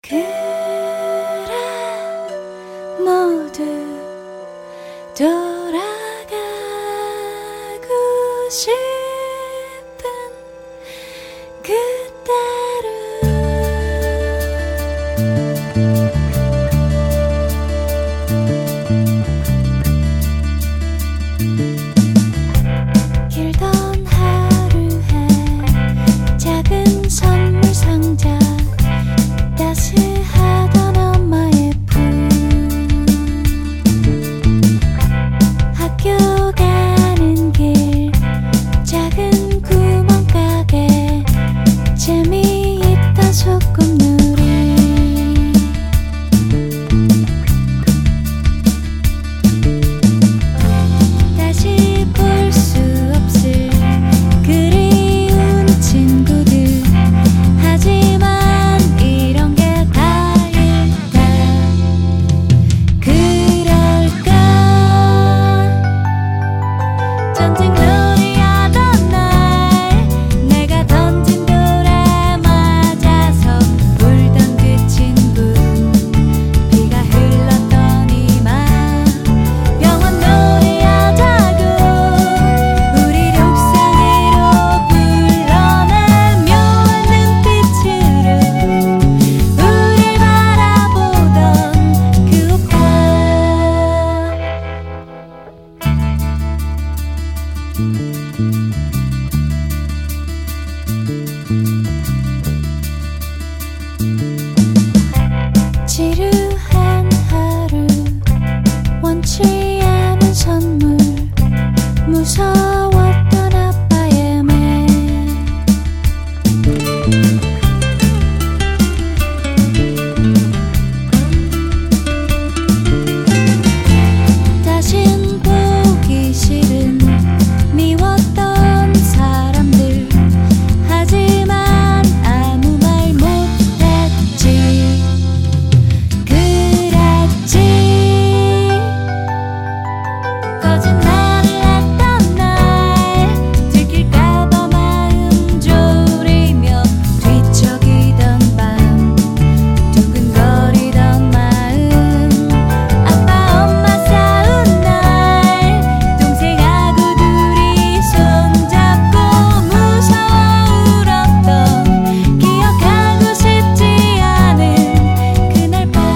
그래 모두 돌아가고 싶은 그때로 길던 하루에 작은 선물 상자 따스하던 엄마의 품 학교 가는 길 작은 구멍가게 재미있던 소꿉놀이 다시 볼 수 없을 그리운 친구들 하지만 이런 게 다일까 그럴까 전쟁놀이 하던 날 내가 던진 돌에 맞아서 울던 그 친구 비가 흘렀던 이맘 병원놀이 하자고 우리를 옥상 위로 불러내 묘한 눈빛으로 우릴 바라보던 그 오빠 지루한 하루 원치 않은 선물 무서웠던 아빠의 말 다신 보기 싫은 미웠던 사람들 하지만 아무 말 못했지 그랬지 거짓말을 했던 날 들킬까봐 마음 졸이며 뒤척이던 밤 두근거리던 마음 아빠 엄마 싸운 날 동생하고 둘이 손잡고 무서워 울었던 기억하고 싶지 않은 그날 밤